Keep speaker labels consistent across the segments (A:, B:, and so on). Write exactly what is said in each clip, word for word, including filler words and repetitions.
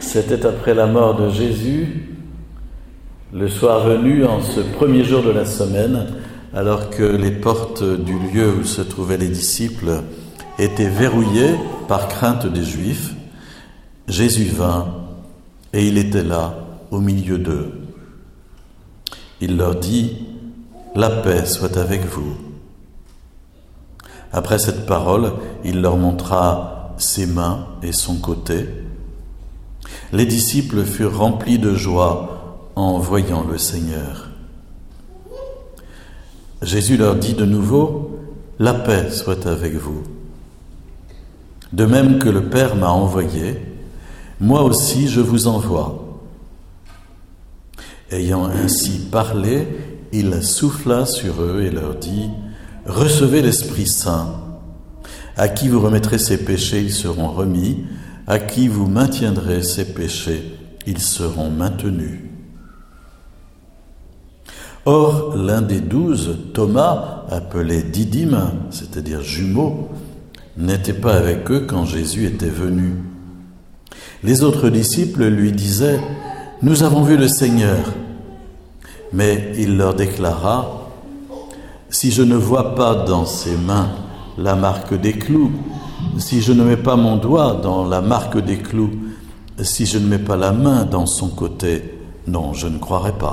A: C'était après la mort de Jésus, le soir venu, en ce premier jour de la semaine, alors que les portes du lieu où se trouvaient les disciples étaient verrouillées par crainte des Juifs, Jésus vint et il était là, au milieu d'eux. Il leur dit « La paix soit avec vous ». Après cette parole, il leur montra ses mains et son côté. Les disciples furent remplis de joie en voyant le Seigneur. Jésus leur dit de nouveau « La paix soit avec vous ». De même que le Père m'a envoyé, moi aussi je vous envoie. Ayant ainsi parlé, il souffla sur eux et leur dit « Recevez l'Esprit Saint. À qui vous remettrez ses péchés, ils seront remis. À qui vous maintiendrez ses péchés, ils seront maintenus. » Or, l'un des douze, Thomas, appelé Didyme, c'est-à-dire jumeau, n'était pas avec eux quand Jésus était venu. Les autres disciples lui disaient « Nous avons vu le Seigneur ». Mais il leur déclara « Si je ne vois pas dans ses mains la marque des clous, si je ne mets pas mon doigt dans la marque des clous, si je ne mets pas la main dans son côté, non, je ne croirai pas. »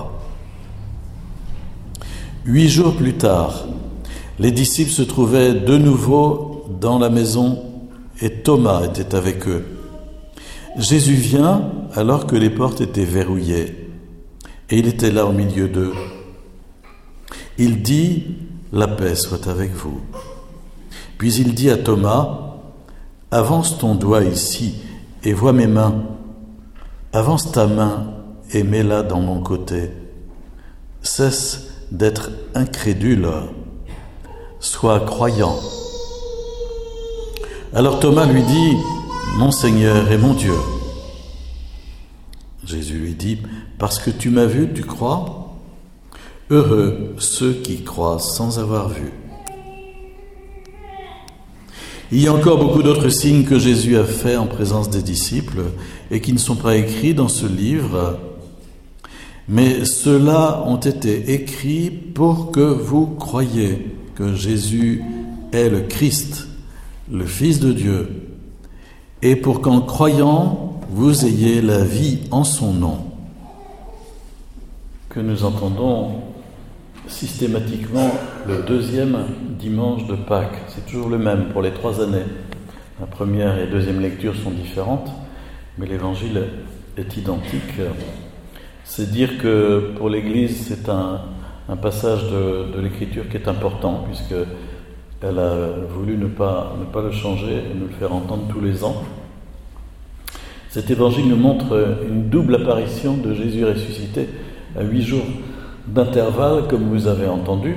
A: Huit jours plus tard, les disciples se trouvaient de nouveau dans la maison et Thomas était avec eux. Jésus vient alors que les portes étaient verrouillées et il était là au milieu d'eux. Il dit « La paix soit avec vous ». Puis il dit à Thomas « Avance ton doigt ici et vois mes mains. Avance ta main et mets-la dans mon côté. Cesse d'être incrédule, sois croyant. » Alors Thomas lui dit « Mon Seigneur et mon Dieu. » Jésus lui dit « Parce que tu m'as vu, tu crois ? Heureux ceux qui croient sans avoir vu. » Il y a encore beaucoup d'autres signes que Jésus a faits en présence des disciples et qui ne sont pas écrits dans ce livre, mais ceux-là ont été écrits pour que vous croyiez que Jésus est le Christ, le Fils de Dieu, et pour qu'en croyant, vous ayez la vie en son nom. Que nous entendons systématiquement le deuxième dimanche de Pâques. C'est toujours le même pour les trois années. La première et la deuxième lecture sont différentes, mais l'évangile est identique. C'est dire que pour l'Église, c'est un, un passage de, de l'Écriture qui est important, puisqu'elle a voulu ne pas, ne pas le changer et nous le faire entendre tous les ans. Cet évangile nous montre une double apparition de Jésus ressuscité à huit jours d'intervalle, comme vous avez entendu.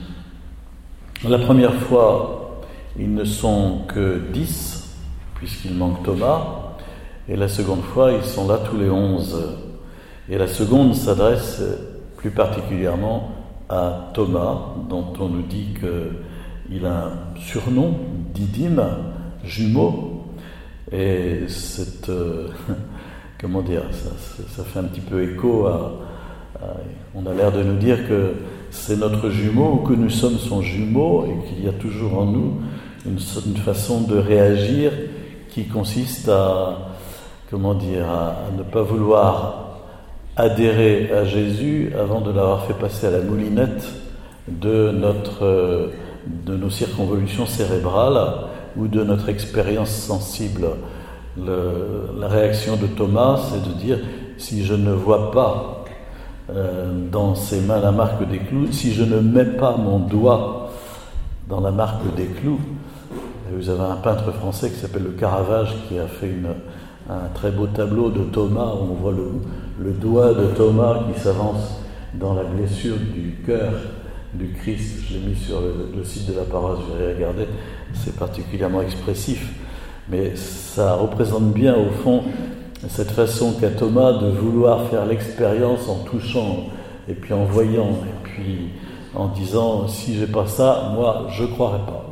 A: La première fois, ils ne sont que dix, puisqu'il manque Thomas, et la seconde fois, ils sont là tous les onze. Et la seconde s'adresse plus particulièrement à Thomas, dont on nous dit qu'il a un surnom, Didyme, jumeau, et c'est, euh, comment dire, ça, ça fait un petit peu écho à, à, on a l'air de nous dire que c'est notre jumeau, ou que nous sommes son jumeau, et qu'il y a toujours en nous une, une façon de réagir qui consiste à, comment dire, à, à ne pas vouloir adhérer à Jésus avant de l'avoir fait passer à la moulinette de, notre, de nos circonvolutions cérébrales ou de notre expérience sensible. Le, la réaction de Thomas, c'est de dire « si je ne vois pas euh, dans ses mains la marque des clous, si je ne mets pas mon doigt dans la marque des clous », vous avez un peintre français qui s'appelle le Caravage qui a fait une, un très beau tableau de Thomas où on voit le, le doigt de Thomas qui s'avance dans la blessure du cœur du Christ. Je l'ai mis sur le, le site de la paroisse, je vais regarder, c'est particulièrement expressif. Mais ça représente bien au fond cette façon qu'a Thomas de vouloir faire l'expérience en touchant et puis en voyant et puis en disant si j'ai pas ça, moi je croirais pas.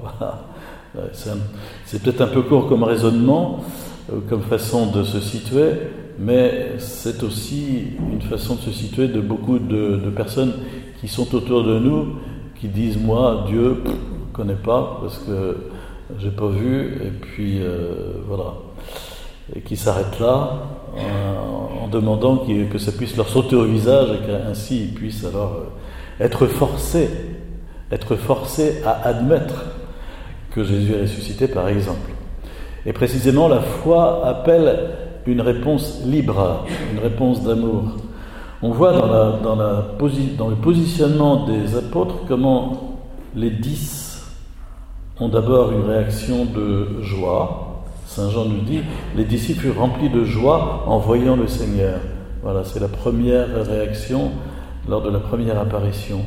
A: Voilà. C'est, un, c'est peut-être un peu court comme raisonnement, comme façon de se situer, mais c'est aussi une façon de se situer de beaucoup de, de personnes qui sont autour de nous, qui disent « moi, Dieu, je ne connais pas parce que je n'ai pas vu », et puis euh, voilà, et qui s'arrêtent là en, en demandant que ça puisse leur sauter au visage et qu'ainsi ils puissent alors être forcés, être forcés à admettre que Jésus est ressuscité, par exemple. Et précisément, la foi appelle une réponse libre, une réponse d'amour. On voit dans, la, dans, la, dans le positionnement des apôtres comment les dix ont d'abord une réaction de joie. Saint Jean nous dit « Les disciples furent remplis de joie en voyant le Seigneur ». Voilà, c'est la première réaction lors de la première apparition.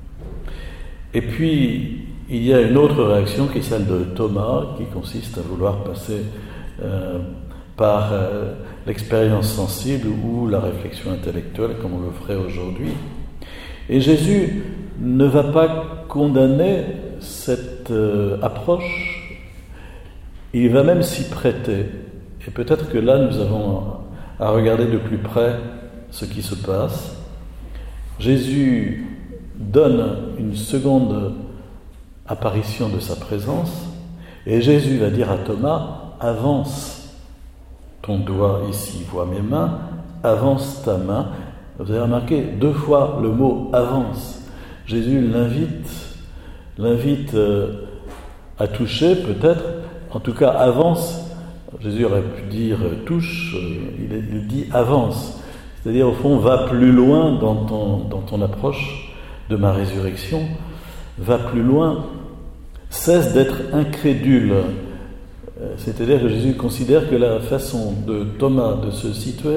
A: Et puis, il y a une autre réaction qui est celle de Thomas, qui consiste à vouloir passer euh, par euh, l'expérience sensible ou la réflexion intellectuelle, comme on le ferait aujourd'hui. Et Jésus ne va pas condamner cette euh, approche, il va même s'y prêter. Et peut-être que là, nous avons à regarder de plus près ce qui se passe. Jésus donne une seconde apparition de sa présence, et Jésus va dire à Thomas, avance ton doigt ici, vois mes mains, avance ta main. Vous avez remarqué deux fois le mot avance. Jésus l'invite, l'invite à toucher peut-être, en tout cas avance. Jésus aurait pu dire touche, il, il dit avance, c'est-à-dire au fond va plus loin dans ton, dans ton approche de ma résurrection, va plus loin. Cesse d'être incrédule. C'est-à-dire que Jésus considère que la façon de Thomas de se situer,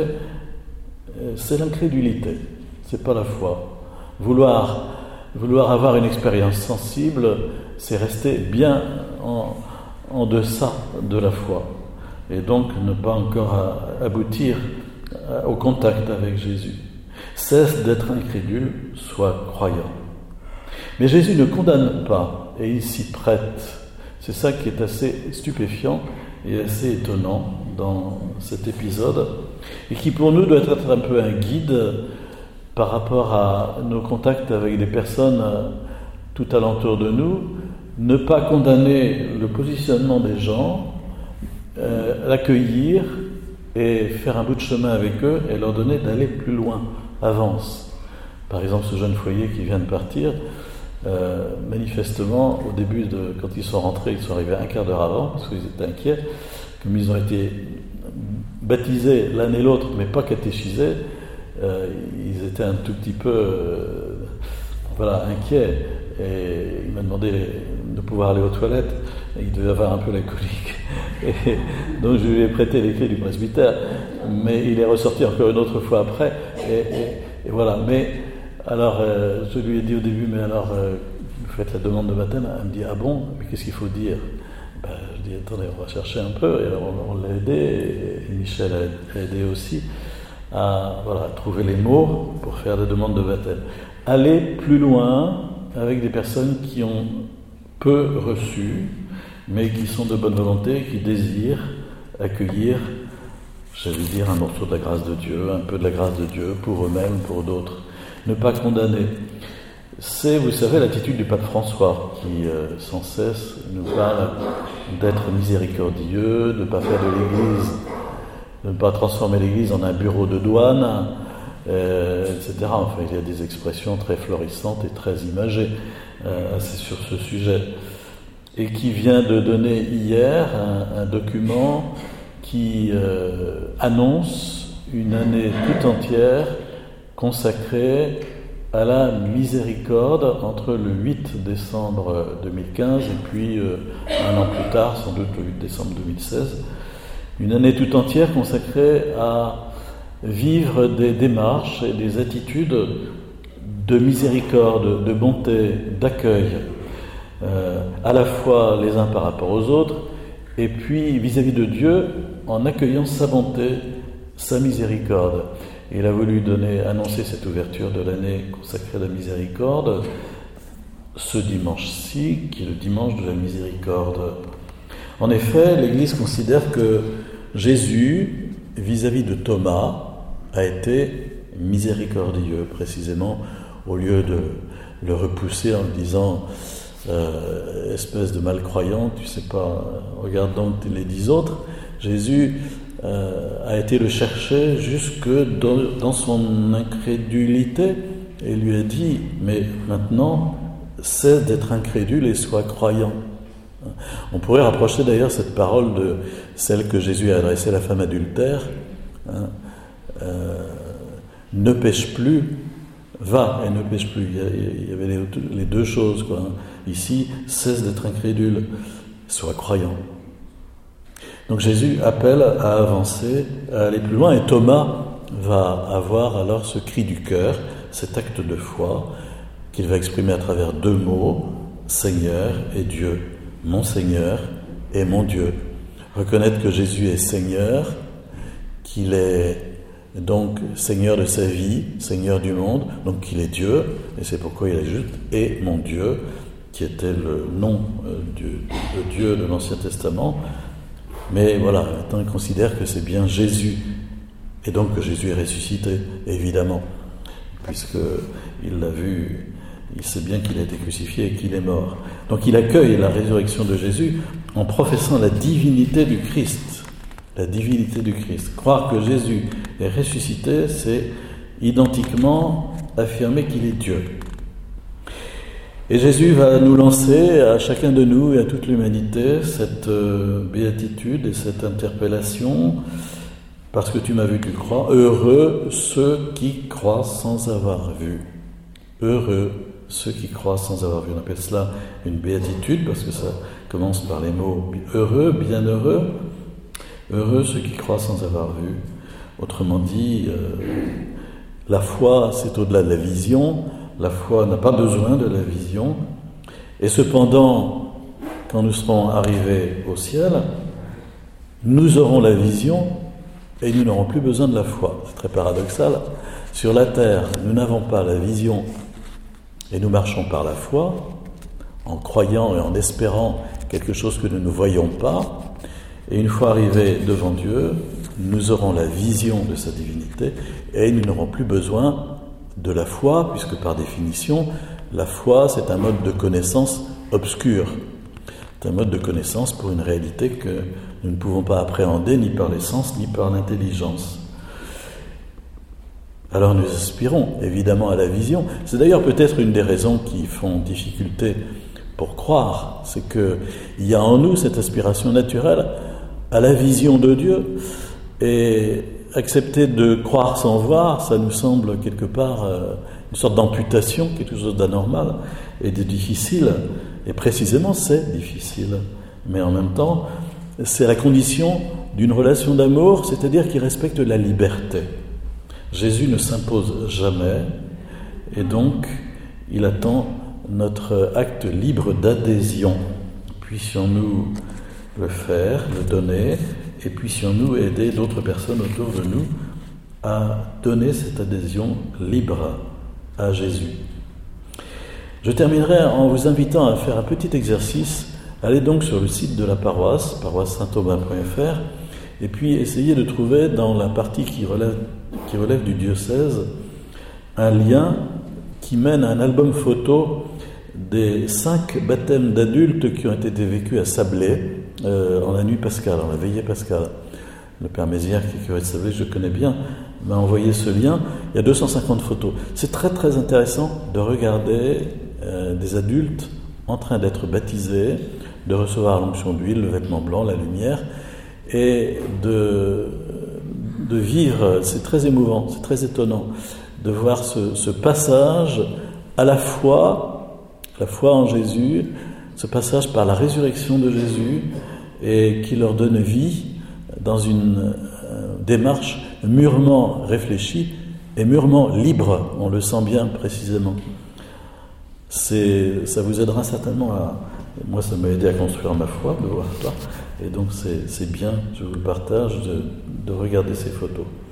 A: c'est l'incrédulité, c'est pas la foi. Vouloir, vouloir avoir une expérience sensible, c'est rester bien en, en deçà de la foi. Et donc ne pas encore aboutir au contact avec Jésus. Cesse d'être incrédule, sois croyant. Mais Jésus ne condamne pas. Et il s'y prête. C'est ça qui est assez stupéfiant et assez étonnant dans cet épisode, et qui pour nous doit être un peu un guide par rapport à nos contacts avec des personnes tout alentour de nous. Ne pas condamner le positionnement des gens, euh, l'accueillir et faire un bout de chemin avec eux et leur donner d'aller plus loin, avance. Par exemple, ce jeune foyer qui vient de partir, Euh, manifestement, au début, de, quand ils sont rentrés, ils sont arrivés un quart d'heure avant, parce qu'ils étaient inquiets, comme ils ont été baptisés l'un et l'autre, mais pas catéchisés, euh, ils étaient un tout petit peu euh, voilà, inquiets, et il m'a demandé de pouvoir aller aux toilettes, et il devait avoir un peu la colique, et donc je lui ai prêté les clés du presbytère, mais il est ressorti encore une autre fois après, et, et, et voilà, mais alors, euh, je lui ai dit au début, mais alors, euh, vous faites la demande de baptême? Elle me dit, ah bon, mais qu'est-ce qu'il faut dire? Ben, je dis, attendez, on va chercher un peu, et alors on, on l'a aidé, et, et Michel a aidé aussi à voilà, trouver les mots pour faire la demande de baptême. Aller plus loin avec des personnes qui ont peu reçu, mais qui sont de bonne volonté, qui désirent accueillir, j'allais dire, un morceau de la grâce de Dieu, un peu de la grâce de Dieu, pour eux-mêmes, pour d'autres. Ne pas condamner. C'est, vous savez, l'attitude du pape François qui, euh, sans cesse, nous parle d'être miséricordieux, de ne pas faire de l'Église, de ne pas transformer l'Église en un bureau de douane, euh, et cetera. Enfin, il y a des expressions très florissantes et très imagées euh, sur ce sujet. Et qui vient de donner hier un, un document qui euh, annonce une année tout entière consacré à la miséricorde entre le huit décembre deux mille quinze et puis euh, un an plus tard, sans doute le huit décembre deux mille seize. Une année tout entière consacrée à vivre des démarches et des attitudes de miséricorde, de bonté, d'accueil, euh, à la fois les uns par rapport aux autres, et puis vis-à-vis de Dieu, en accueillant sa bonté, sa miséricorde. Il a voulu donner, annoncer cette ouverture de l'année consacrée à la miséricorde ce dimanche-ci, qui est le dimanche de la miséricorde. En effet, l'Église considère que Jésus vis-à-vis de Thomas, a été miséricordieux, précisément, au lieu de le repousser en lui disant euh, « espèce de malcroyant, tu sais pas, regarde donc les dix autres », Jésus euh, a été le chercher jusque dans, dans son incrédulité et lui a dit « mais maintenant, cesse d'être incrédule et sois croyant ». On pourrait rapprocher d'ailleurs cette parole de celle que Jésus a adressée à la femme adultère, hein, euh, ne pêche plus, va et ne pêche plus. Il y avait les, les deux choses, quoi. Ici, cesse d'être incrédule, sois croyant. Donc Jésus appelle à avancer, à aller plus loin, et Thomas va avoir alors ce cri du cœur, cet acte de foi qu'il va exprimer à travers deux mots, Seigneur et Dieu. Mon Seigneur et mon Dieu. Reconnaître que Jésus est Seigneur, qu'il est donc Seigneur de sa vie, Seigneur du monde, donc qu'il est Dieu, et c'est pourquoi il ajoute « et mon Dieu », qui était le nom de Dieu de l'Ancien Testament. Mais voilà, maintenant il considère que c'est bien Jésus, et donc que Jésus est ressuscité, évidemment, puisqu'il l'a vu. Il sait bien qu'il a été crucifié et qu'il est mort. Donc il accueille la résurrection de Jésus en professant la divinité du Christ. La divinité du Christ. Croire que Jésus est ressuscité, c'est identiquement affirmer qu'il est Dieu. Et Jésus va nous lancer à chacun de nous et à toute l'humanité cette béatitude et cette interpellation. Parce que tu m'as vu, tu crois. Heureux ceux qui croient sans avoir vu. Heureux ceux qui croient sans avoir vu. On appelle cela une béatitude parce que ça commence par les mots heureux, bienheureux. Heureux ceux qui croient sans avoir vu. Autrement dit, euh, la foi c'est au-delà de la vision. La foi n'a pas besoin de la vision. Et cependant, quand nous serons arrivés au ciel, nous aurons la vision et nous n'aurons plus besoin de la foi. C'est très paradoxal. Sur la terre, nous n'avons pas la vision et nous marchons par la foi, en croyant et en espérant quelque chose que nous ne voyons pas. Et une fois arrivés devant Dieu, nous aurons la vision de sa divinité et nous n'aurons plus besoin de la foi, puisque par définition, la foi, c'est un mode de connaissance obscur. C'est un mode de connaissance pour une réalité que nous ne pouvons pas appréhender ni par les sens ni par l'intelligence. Alors nous aspirons évidemment à la vision. C'est d'ailleurs peut-être une des raisons qui font difficulté pour croire, c'est qu'il y a en nous cette aspiration naturelle à la vision de Dieu, et accepter de croire sans voir, ça nous semble quelque part une sorte d'amputation, quelque chose d'anormal et de difficile, et précisément c'est difficile, mais en même temps c'est la condition d'une relation d'amour, c'est-à-dire qui respecte la liberté. Jésus ne s'impose jamais, et donc il attend notre acte libre d'adhésion. Puissions-nous le faire, le donner, et puissions-nous aider d'autres personnes autour de nous à donner cette adhésion libre à Jésus. Je terminerai en vous invitant à faire un petit exercice. Allez donc sur le site de la paroisse, paroisse saint thomas point f r, et puis essayez de trouver dans la partie qui relève, qui relève du diocèse un lien qui mène à un album photo des cinq baptêmes d'adultes qui ont été vécus à Sablé euh, en la nuit pascale, en la veillée pascale. Le père Mézières, qui est curé de Sablé, je connais bien, m'a envoyé ce lien. Il y a deux cent cinquante photos. C'est très très intéressant de regarder euh, des adultes en train d'être baptisés, de recevoir l'onction d'huile, le vêtement blanc, la lumière, et de, de vivre, c'est très émouvant, c'est très étonnant, de voir ce, ce passage à la foi, la foi en Jésus, ce passage par la résurrection de Jésus, et qui leur donne vie dans une euh, démarche mûrement réfléchie et mûrement libre, on le sent bien précisément. C'est, ça vous aidera certainement à... Moi, ça m'a aidé à construire ma foi, de voir ça. Et donc, c'est, c'est bien, je vous le partage, de, de regarder ces photos.